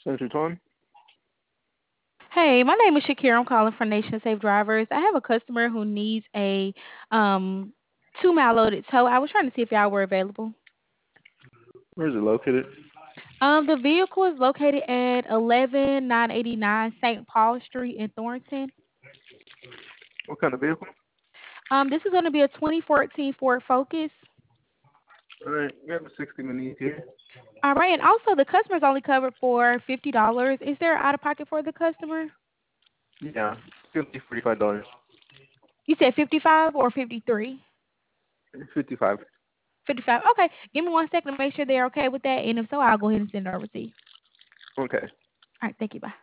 Senator Ton? Hey, my name is Shakira. I'm calling from Nation Safe Drivers. I have a customer who needs a um 2 mile loaded tow. I was trying to see if y'all were available. Where is it located? The vehicle is located at 11989 St. Paul Street in Thornton. What kind of vehicle? This is going to be a 2014 Ford Focus. All right, we have a 60 minute here. All right, and also the customer's only covered for $50. Is there out of pocket for the customer? Yeah, it's gonna be $45. You said 55 or 53? 55. 55. Okay, give me 1 second to make sure they're okay with that, and if so, I'll go ahead and send it over to you. Okay. All right, thank you. Bye.